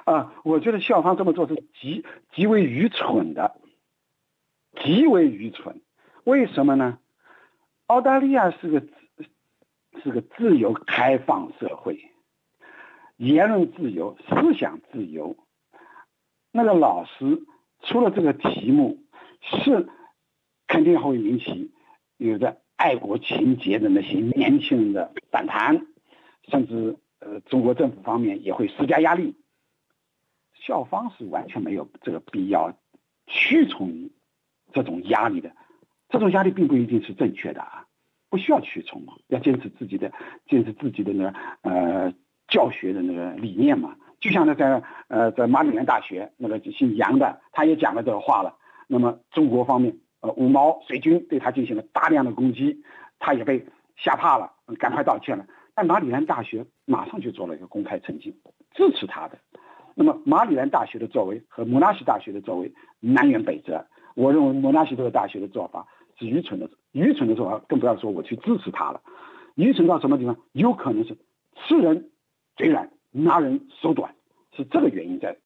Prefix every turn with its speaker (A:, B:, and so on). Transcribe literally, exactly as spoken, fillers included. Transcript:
A: 啊，我觉得校方这么做是极极为愚蠢的，极为愚蠢。为什么呢？澳大利亚是个是个自由开放社会，言论自由、思想自由。那个老师出了这个题目，是肯定会引起有着爱国情节的那些年轻人的反弹，甚至呃中国政府方面也会施加压力。校方是完全没有这个必要屈从于这种压力的，这种压力并不一定是正确的啊，不需要屈从嘛，要坚持自己的坚持自己的那个呃教学的那个理念嘛。就像那在呃在马里兰大学那个姓杨的，他也讲了这个话了。那么中国方面呃五毛水军对他进行了大量的攻击，他也被吓怕了，赶快道歉了。但马里兰大学马上就做了一个公开澄清，支持他的。那么马里兰大学的作为和莫纳西大学的作为南辕北辙，我认为莫纳西这个大学的做法是愚蠢的，愚蠢的做法更不要说我去支持他了。愚蠢到什么地方？有可能是吃人嘴软，拿人手短，是这个原因在